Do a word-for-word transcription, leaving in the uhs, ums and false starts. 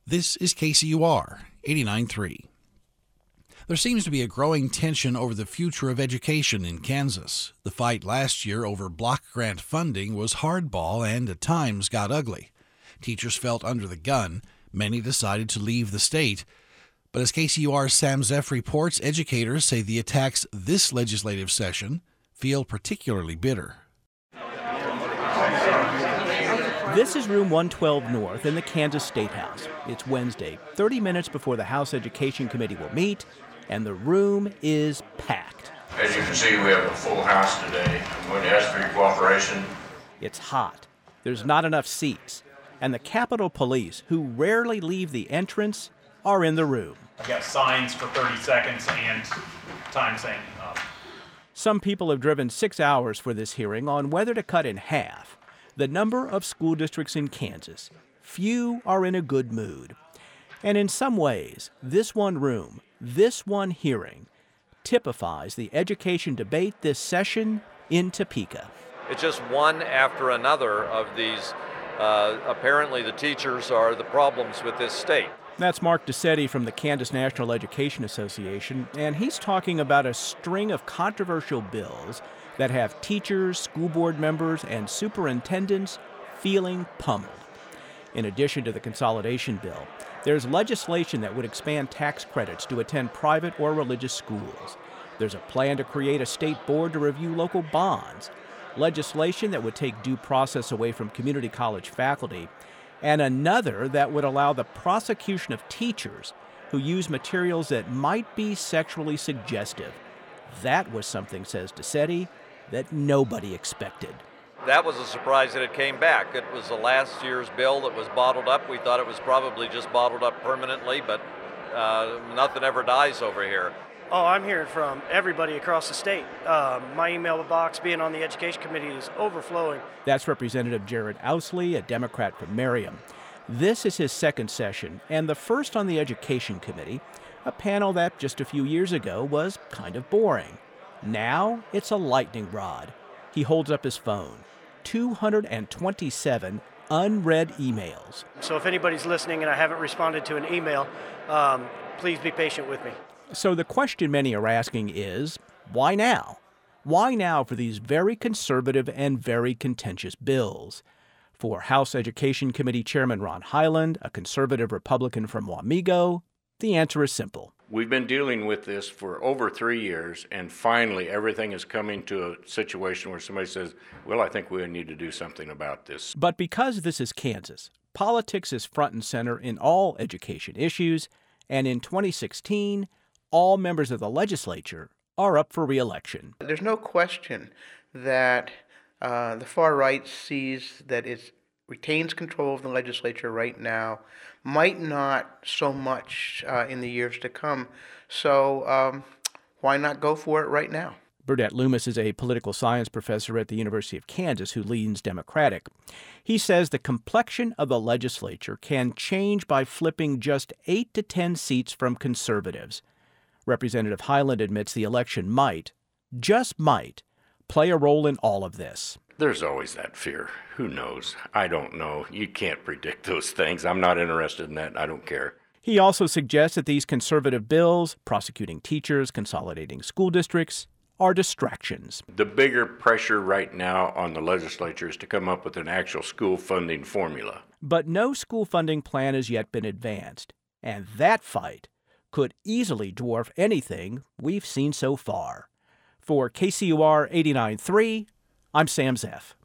This is K C U R eighty-nine point three. There seems to be a growing tension over the future of education in Kansas. The fight last year over block grant funding was hardball and at times got ugly. Teachers felt under the gun. Many decided to leave the state. But as K C U R's Sam Zeff reports, educators say the attacks this legislative session feel particularly bitter. This is room one twelve North in the Kansas State House. It's Wednesday, thirty minutes before the House Education Committee will meet, and the room is packed. As you can see, we have a full house today. I'm going to ask for your cooperation. It's hot. There's not enough seats. And the Capitol Police, who rarely leave the entrance, are in the room. I've got signs for thirty seconds and time saying up. Some people have driven six hours for this hearing on whether to cut in half the number of school districts in Kansas. Few are in a good mood. And in some ways, this one room, this one hearing, typifies the education debate this session in Topeka. It's just one after another of these. Uh, apparently the teachers are the problems with this state. That's Mark DeSetti from the Kansas National Education Association, and he's talking about a string of controversial bills that have teachers, school board members, and superintendents feeling pummeled. In addition to the consolidation bill, there's legislation that would expand tax credits to attend private or religious schools. There's a plan to create a state board to review local bonds, legislation that would take due process away from community college faculty, and another that would allow the prosecution of teachers who use materials that might be sexually suggestive. That was something, says DeSetti, that nobody expected. That was a surprise that it came back. It was the last year's bill that was bottled up. We thought it was probably just bottled up permanently, but uh, nothing ever dies over here. Oh, I'm hearing from everybody across the state. Um, my email box, being on the Education Committee, is overflowing. That's Representative Jared Ousley, a Democrat from Merriam. This is his second session, and the first on the Education Committee, a panel that just a few years ago was kind of boring. Now it's a lightning rod. He holds up his phone. two hundred twenty-seven unread emails. So if anybody's listening and I haven't responded to an email, um, please be patient with me. So the question many are asking is, why now? Why now for these very conservative and very contentious bills? For House Education Committee Chairman Ron Hyland, a conservative Republican from Wamego, the answer is simple. We've been dealing with this for over three years, and finally everything is coming to a situation where somebody says, well, I think we need to do something about this. But because this is Kansas, politics is front and center in all education issues, and in twenty sixteen, all members of the legislature are up for re-election. There's no question that uh, the far right sees that it retains control of the legislature right now, might not so much uh, in the years to come. So um, why not go for it right now? Burdett Loomis is a political science professor at the University of Kansas who leans Democratic. He says the complexion of the legislature can change by flipping just eight to ten seats from conservatives. Representative Hyland admits the election might, just might, play a role in all of this. There's always that fear. Who knows? I don't know. You can't predict those things. I'm not interested in that. I don't care. He also suggests that these conservative bills, prosecuting teachers, consolidating school districts, are distractions. The bigger pressure right now on the legislature is to come up with an actual school funding formula. But no school funding plan has yet been advanced, and that fight could easily dwarf anything we've seen so far. For K C U R eighty-nine point three, I'm Sam Zeff.